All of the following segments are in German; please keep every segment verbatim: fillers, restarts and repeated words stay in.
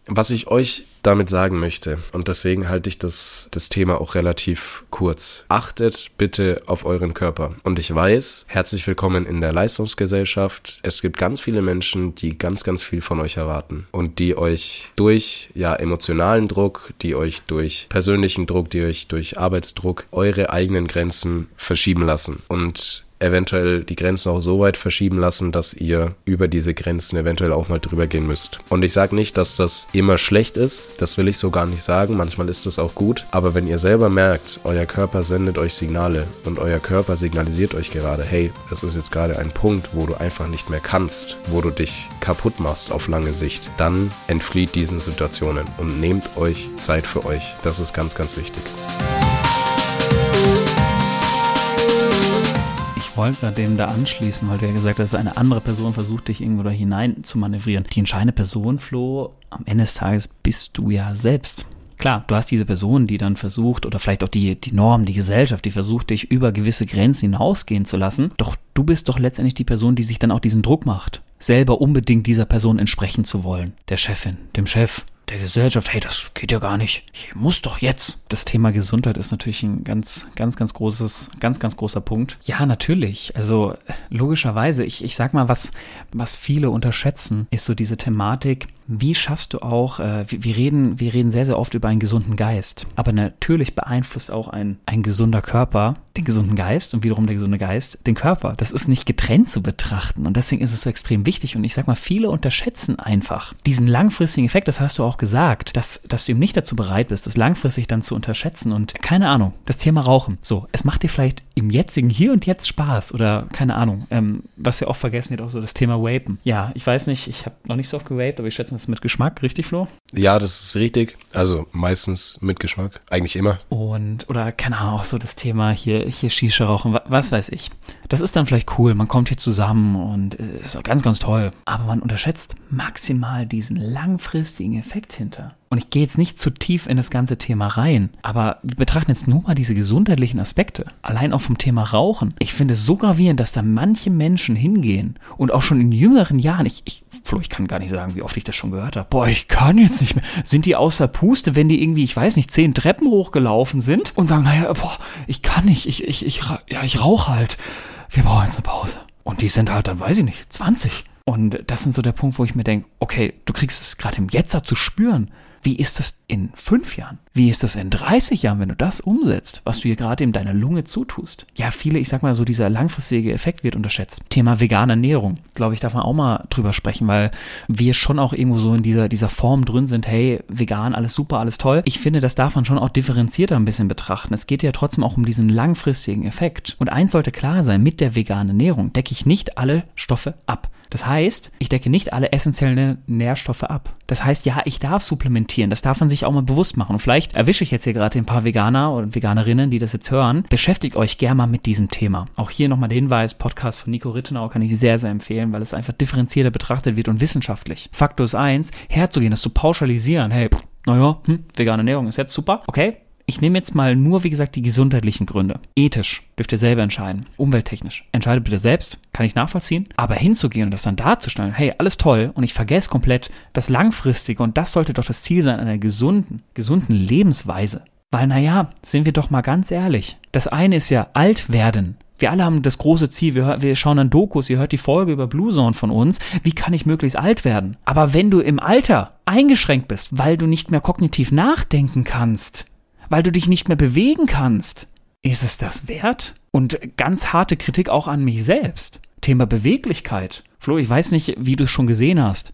Was ich euch damit sagen möchte, und deswegen halte ich das, das Thema auch relativ kurz. Achtet bitte auf euren Körper. Und ich weiß, herzlich willkommen in der Leistungsgesellschaft. Es gibt ganz viele Menschen, die ganz, ganz viel von euch erwarten und die euch durch ja emotionalen Druck, die euch durch persönlichen Druck, die euch durch Arbeitsdruck eure eigenen Grenzen verschieben lassen. Und eventuell die Grenzen auch so weit verschieben lassen, dass ihr über diese Grenzen eventuell auch mal drüber gehen müsst. Und ich sage nicht, dass das immer schlecht ist, das will ich so gar nicht sagen, manchmal ist das auch gut, aber wenn ihr selber merkt, euer Körper sendet euch Signale und euer Körper signalisiert euch gerade, hey, es ist jetzt gerade ein Punkt, wo du einfach nicht mehr kannst, wo du dich kaputt machst auf lange Sicht, dann entflieht diesen Situationen und nehmt euch Zeit für euch. Das ist ganz, ganz wichtig. Ich wollte dem da anschließen, weil du ja gesagt hast, eine andere Person versucht, dich irgendwo da hinein zu manövrieren. Die entscheidende Person, Flo, am Ende des Tages bist du ja selbst. Klar, du hast diese Person, die dann versucht, oder vielleicht auch die, die Norm, die Gesellschaft, die versucht, dich über gewisse Grenzen hinausgehen zu lassen. Doch du bist doch letztendlich die Person, die sich dann auch diesen Druck macht, selber unbedingt dieser Person entsprechen zu wollen. Der Chefin, dem Chef, der Gesellschaft, hey, das geht ja gar nicht. Ich muss doch jetzt. Das Thema Gesundheit ist natürlich ein ganz, ganz, ganz großes, ganz, ganz großer Punkt. Ja, natürlich. Also logischerweise, ich, ich sag mal, was, was viele unterschätzen, ist so diese Thematik, wie schaffst du auch, äh, wir, wir reden, wir reden sehr, sehr oft über einen gesunden Geist. Aber natürlich beeinflusst auch ein, ein gesunder Körper den gesunden Geist und wiederum der gesunde Geist den Körper. Das ist nicht getrennt zu betrachten und deswegen ist es extrem wichtig. Und ich sag mal, viele unterschätzen einfach diesen langfristigen Effekt, das hast du auch gesagt, dass, dass du eben nicht dazu bereit bist, das langfristig dann zu unterschätzen und keine Ahnung, das Thema Rauchen. So, es macht dir vielleicht im jetzigen Hier und Jetzt Spaß oder keine Ahnung, ähm, was ja oft vergessen wird, auch so das Thema Vapen. Ja, ich weiß nicht, ich habe noch nicht so oft gewaped, aber ich schätze, das ist mit Geschmack, richtig, Flo? Ja, das ist richtig. Also meistens mit Geschmack, eigentlich immer. Und, oder keine Ahnung, auch so das Thema hier, hier Shisha rauchen, was weiß ich. Das ist dann vielleicht cool, man kommt hier zusammen und ist ganz, ganz toll. Aber man unterschätzt maximal diesen langfristigen Effekt hinter. Und ich gehe jetzt nicht zu tief in das ganze Thema rein, aber wir betrachten jetzt nur mal diese gesundheitlichen Aspekte. Allein auch vom Thema Rauchen. Ich finde es so gravierend, dass da manche Menschen hingehen und auch schon in jüngeren Jahren, ich, ich, Flo, ich kann gar nicht sagen, wie oft ich das schon gehört habe. Boah, ich kann jetzt nicht mehr. Sind die außer Puste, wenn die irgendwie, ich weiß nicht, zehn Treppen hochgelaufen sind und sagen, naja, boah, ich kann nicht, ich, ich, ich, ja, ich rauche halt. Wir brauchen jetzt eine Pause. Und die sind halt dann, weiß ich nicht, zwanzig. Und das ist so der Punkt, wo ich mir denke, okay, du kriegst es gerade im Jetzt zu spüren. Wie ist das in fünf Jahren? Wie ist das in dreißig Jahren, wenn du das umsetzt, was du hier gerade in deiner Lunge zutust? Ja, viele, ich sag mal so, dieser langfristige Effekt wird unterschätzt. Thema vegane Ernährung, glaube ich, darf man auch mal drüber sprechen, weil wir schon auch irgendwo so in dieser, dieser Form drin sind, hey, vegan, alles super, alles toll. Ich finde, das darf man schon auch differenzierter ein bisschen betrachten. Es geht ja trotzdem auch um diesen langfristigen Effekt. Und eins sollte klar sein, mit der veganen Ernährung decke ich nicht alle Stoffe ab. Das heißt, ich decke nicht alle essentiellen Nährstoffe ab. Das heißt, ja, ich darf supplementieren. Das darf man sich auch mal bewusst machen. Und vielleicht erwische ich jetzt hier gerade ein paar Veganer oder Veganerinnen, die das jetzt hören. Beschäftigt euch gerne mal mit diesem Thema. Auch hier nochmal der Hinweis, Podcast von Nico Rittenau kann ich sehr, sehr empfehlen, weil es einfach differenzierter betrachtet wird und wissenschaftlich. Faktor ist eins, herzugehen, das zu pauschalisieren. Hey, naja, hm, vegane Ernährung ist jetzt super. Okay. Ich nehme jetzt mal nur, wie gesagt, die gesundheitlichen Gründe. Ethisch dürft ihr selber entscheiden. Umwelttechnisch. Entscheidet bitte selbst. Kann ich nachvollziehen. Aber hinzugehen und das dann darzustellen, hey, alles toll und ich vergesse komplett das Langfristige und das sollte doch das Ziel sein einer gesunden, gesunden Lebensweise. Weil, naja, sind wir doch mal ganz ehrlich. Das eine ist ja alt werden. Wir alle haben das große Ziel, wir, wir schauen an Dokus, ihr hört die Folge über Blue Zone von uns, wie kann ich möglichst alt werden? Aber wenn du im Alter eingeschränkt bist, weil du nicht mehr kognitiv nachdenken kannst, weil du dich nicht mehr bewegen kannst. Ist es das wert? Und ganz harte Kritik auch an mich selbst. Thema Beweglichkeit. Flo, ich weiß nicht, wie du es schon gesehen hast.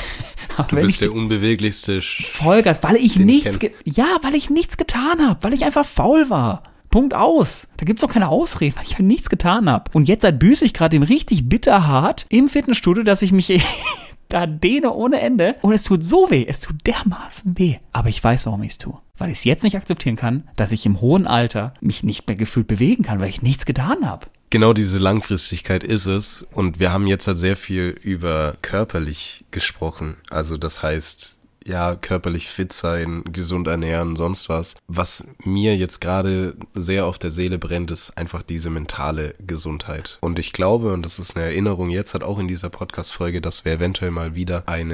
Du bist der unbeweglichste Vollgas, weil ich nichts, ge- ja, weil ich nichts getan habe, weil ich einfach faul war. Punkt aus. Da gibt's doch keine Ausreden, weil ich halt nichts getan habe. Und jetzt halt büße ich gerade dem richtig bitterhart im Fitnessstudio, dass ich mich da dehne ohne Ende und es tut so weh, es tut dermaßen weh. Aber ich weiß, warum ich es tue. Weil ich es jetzt nicht akzeptieren kann, dass ich im hohen Alter mich nicht mehr gefühlt bewegen kann, weil ich nichts getan habe. Genau diese Langfristigkeit ist es und wir haben jetzt halt sehr viel über körperlich gesprochen. Also das heißt, ja, körperlich fit sein, gesund ernähren, sonst was. Was mir jetzt gerade sehr auf der Seele brennt, ist einfach diese mentale Gesundheit. Und ich glaube, und das ist eine Erinnerung jetzt halt auch in dieser Podcast-Folge, dass wir eventuell mal wieder eine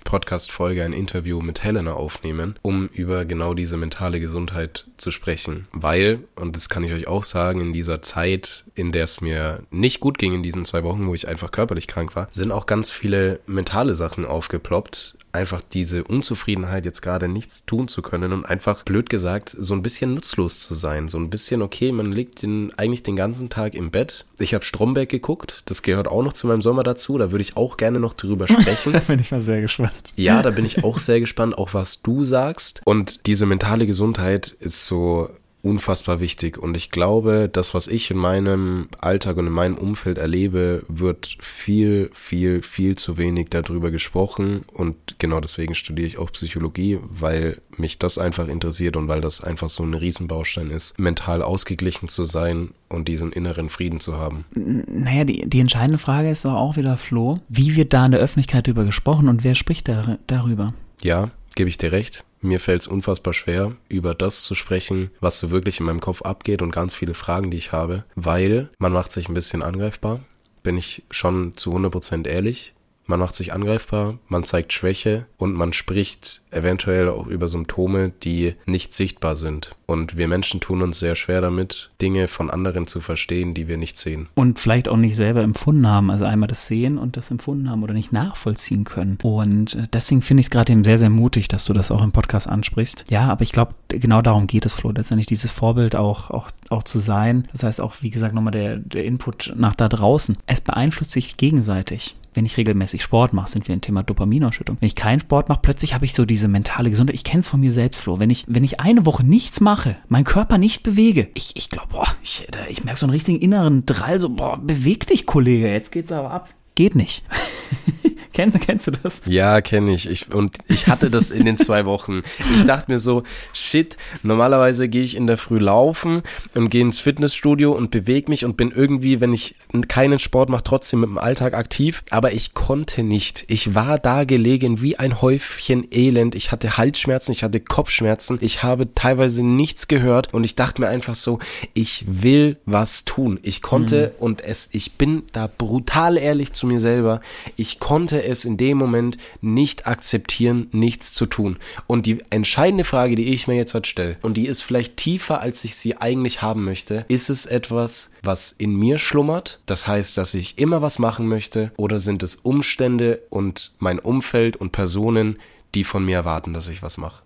Podcast-Folge ein Interview mit Helena aufnehmen, um über genau diese mentale Gesundheit zu sprechen. Weil, und das kann ich euch auch sagen, in dieser Zeit, in der es mir nicht gut ging, in diesen zwei Wochen, wo ich einfach körperlich krank war, sind auch ganz viele mentale Sachen aufgeploppt. Einfach diese Unzufriedenheit, jetzt gerade nichts tun zu können und einfach, blöd gesagt, so ein bisschen nutzlos zu sein. So ein bisschen, okay, man liegt den, eigentlich den ganzen Tag im Bett. Ich habe Stromberg geguckt, das gehört auch noch zu meinem Sommer dazu, da würde ich auch gerne noch drüber sprechen. Da bin ich mal sehr gespannt. Ja, da bin ich auch sehr gespannt, auch was du sagst. Und diese mentale Gesundheit ist so unfassbar wichtig und ich glaube, das, was ich in meinem Alltag und in meinem Umfeld erlebe, wird viel, viel, viel zu wenig darüber gesprochen und genau deswegen studiere ich auch Psychologie, weil mich das einfach interessiert und weil das einfach so ein Riesenbaustein ist, mental ausgeglichen zu sein und diesen inneren Frieden zu haben. Naja, die, die entscheidende Frage ist doch auch wieder, Flo, wie wird da in der Öffentlichkeit darüber gesprochen und wer spricht da, darüber? Ja, gebe ich dir recht. Mir fällt es unfassbar schwer, über das zu sprechen, was so wirklich in meinem Kopf abgeht und ganz viele Fragen, die ich habe, weil man macht sich ein bisschen angreifbar, bin ich schon zu hundert Prozent ehrlich. Man macht sich angreifbar, man zeigt Schwäche und man spricht eventuell auch über Symptome, die nicht sichtbar sind. Und wir Menschen tun uns sehr schwer damit, Dinge von anderen zu verstehen, die wir nicht sehen. Und vielleicht auch nicht selber empfunden haben. Also einmal das Sehen und das Empfunden haben oder nicht nachvollziehen können. Und deswegen finde ich es gerade eben sehr, sehr mutig, dass du das auch im Podcast ansprichst. Ja, aber ich glaube, genau darum geht es, Flo. Letztendlich dieses Vorbild auch, auch, auch zu sein. Das heißt auch, wie gesagt, nochmal der, der Input nach da draußen. Es beeinflusst sich gegenseitig. Wenn ich regelmäßig Sport mache, sind wir ein Thema Dopaminausschüttung. Wenn ich keinen Sport mache, plötzlich habe ich so diese mentale Gesundheit. Ich kenne es von mir selbst, Flo. Wenn ich, wenn ich eine Woche nichts mache, meinen Körper nicht bewege, ich, ich glaube, boah, ich, ich merke so einen richtigen inneren Drall, so, boah, beweg dich, Kollege, jetzt geht's aber ab. Geht nicht. Kennst, kennst du das? Ja, kenne ich. ich. Und ich hatte das in den zwei Wochen. Ich dachte mir so, shit, normalerweise gehe ich in der Früh laufen und gehe ins Fitnessstudio und bewege mich und bin irgendwie, wenn ich keinen Sport mache, trotzdem mit dem Alltag aktiv. Aber ich konnte nicht. Ich war da gelegen wie ein Häufchen Elend. Ich hatte Halsschmerzen, ich hatte Kopfschmerzen. Ich habe teilweise nichts gehört und ich dachte mir einfach so, ich will was tun. Ich konnte mhm. und es, ich bin da brutal ehrlich zu mir selber. Ich konnte es in dem Moment nicht akzeptieren, nichts zu tun. Und die entscheidende Frage, die ich mir jetzt halt stelle, und die ist vielleicht tiefer, als ich sie eigentlich haben möchte, ist es etwas, was in mir schlummert? Das heißt, dass ich immer was machen möchte? Oder sind es Umstände und mein Umfeld und Personen, die von mir erwarten, dass ich was mache?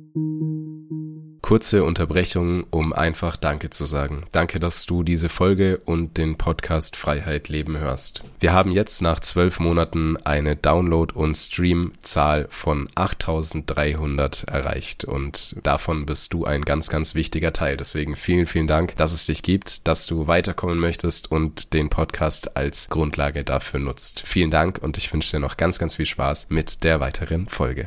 Kurze Unterbrechung, um einfach Danke zu sagen. Danke, dass du diese Folge und den Podcast Freiheit Leben hörst. Wir haben jetzt nach zwölf Monaten eine Download- und Stream-Zahl von achttausenddreihundert erreicht und davon bist du ein ganz, ganz wichtiger Teil. Deswegen vielen, vielen Dank, dass es dich gibt, dass du weiterkommen möchtest und den Podcast als Grundlage dafür nutzt. Vielen Dank und ich wünsche dir noch ganz, ganz viel Spaß mit der weiteren Folge.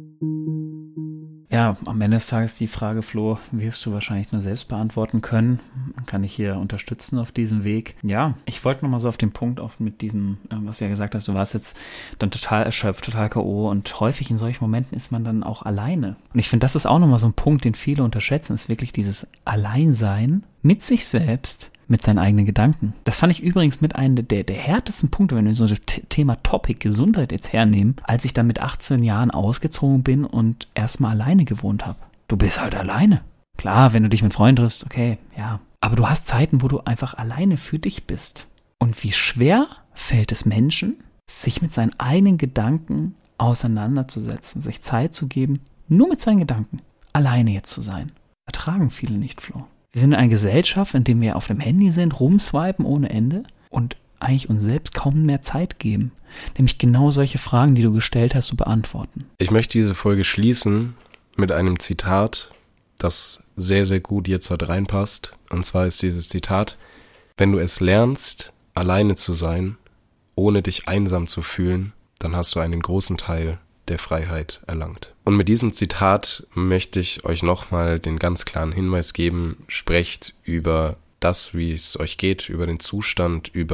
Ja, am Ende des Tages die Frage, Flo, wirst du wahrscheinlich nur selbst beantworten können. Kann ich hier unterstützen auf diesem Weg? Ja, ich wollte nochmal so auf den Punkt auf mit diesem, was du ja gesagt hast, du warst jetzt dann total erschöpft, total K O und häufig in solchen Momenten ist man dann auch alleine. Und ich finde, das ist auch nochmal so ein Punkt, den viele unterschätzen, ist wirklich dieses Alleinsein mit sich selbst, mit seinen eigenen Gedanken. Das fand ich übrigens mit einem der, der härtesten Punkte, wenn wir so das Thema Topic Gesundheit jetzt hernehmen, als ich dann mit achtzehn Jahren ausgezogen bin und erstmal alleine gewohnt habe. Du bist halt alleine. Klar, wenn du dich mit Freunden triffst, okay, ja. Aber du hast Zeiten, wo du einfach alleine für dich bist. Und wie schwer fällt es Menschen, sich mit seinen eigenen Gedanken auseinanderzusetzen, sich Zeit zu geben, nur mit seinen Gedanken, alleine jetzt zu sein. Ertragen viele nicht, Flo. Wir sind in einer Gesellschaft, in der wir auf dem Handy sind, rumswipen ohne Ende und eigentlich uns selbst kaum mehr Zeit geben. Nämlich genau solche Fragen, die du gestellt hast, zu beantworten. Ich möchte diese Folge schließen mit einem Zitat, das sehr, sehr gut jetzt halt reinpasst. Und zwar ist dieses Zitat: Wenn du es lernst, alleine zu sein, ohne dich einsam zu fühlen, dann hast du einen großen Teil der Freiheit erlangt. Und mit diesem Zitat möchte ich euch nochmal den ganz klaren Hinweis geben: Sprecht über das, wie es euch geht, über den Zustand, über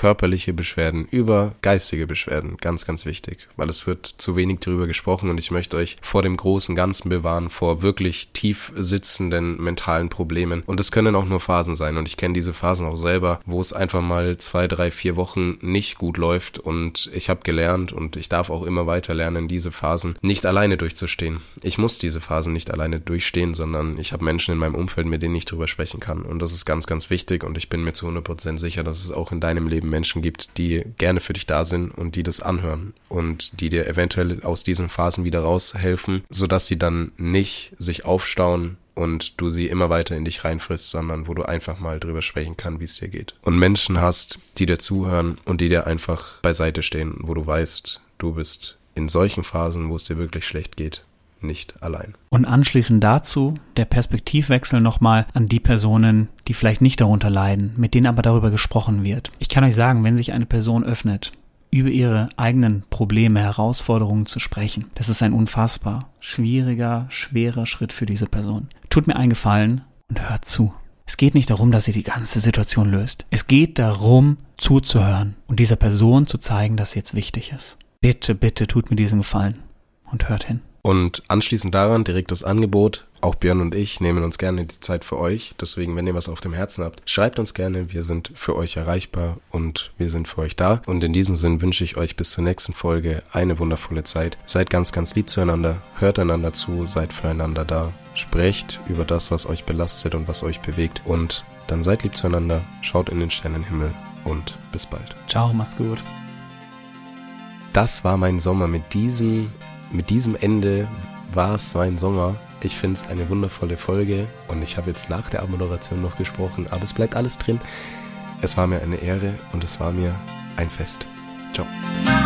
körperliche Beschwerden, über geistige Beschwerden. Ganz, ganz wichtig, weil es wird zu wenig darüber gesprochen und ich möchte euch vor dem großen Ganzen bewahren, vor wirklich tief sitzenden mentalen Problemen. Und es können auch nur Phasen sein und ich kenne diese Phasen auch selber, wo es einfach mal zwei, drei, vier Wochen nicht gut läuft und ich habe gelernt und ich darf auch immer weiter lernen, diese Phasen nicht alleine durchzustehen. Ich muss diese Phasen nicht alleine durchstehen, sondern ich habe Menschen in meinem Umfeld, mit denen ich drüber sprechen kann und das ist ganz, ganz wichtig und ich bin mir zu hundert Prozent sicher, dass es auch in deinem Leben Menschen gibt, die gerne für dich da sind und die das anhören und die dir eventuell aus diesen Phasen wieder raushelfen, sodass sie dann nicht sich aufstauen und du sie immer weiter in dich reinfrisst, sondern wo du einfach mal drüber sprechen kannst, wie es dir geht. Und Menschen hast, die dir zuhören und die dir einfach beiseite stehen, wo du weißt, du bist in solchen Phasen, wo es dir wirklich schlecht geht, nicht allein. Und anschließend dazu der Perspektivwechsel nochmal an die Personen, die vielleicht nicht darunter leiden, mit denen aber darüber gesprochen wird. Ich kann euch sagen, wenn sich eine Person öffnet, über ihre eigenen Probleme, Herausforderungen zu sprechen, das ist ein unfassbar schwieriger, schwerer Schritt für diese Person. Tut mir einen Gefallen und hört zu. Es geht nicht darum, dass sie die ganze Situation löst. Es geht darum, zuzuhören und dieser Person zu zeigen, dass sie jetzt wichtig ist. Bitte, bitte tut mir diesen Gefallen und hört hin. Und anschließend daran direkt das Angebot. Auch Björn und ich nehmen uns gerne die Zeit für euch. Deswegen, wenn ihr was auf dem Herzen habt, schreibt uns gerne. Wir sind für euch erreichbar und wir sind für euch da. Und in diesem Sinn wünsche ich euch bis zur nächsten Folge eine wundervolle Zeit. Seid ganz, ganz lieb zueinander. Hört einander zu. Seid füreinander da. Sprecht über das, was euch belastet und was euch bewegt. Und dann seid lieb zueinander. Schaut in den Sternenhimmel und bis bald. Ciao, macht's gut. Das war mein Sommer. Mit diesem, mit diesem Ende war es mein Sommer. Ich finde es eine wundervolle Folge und ich habe jetzt nach der Abmoderation noch gesprochen, aber es bleibt alles drin. Es war mir eine Ehre und es war mir ein Fest. Ciao.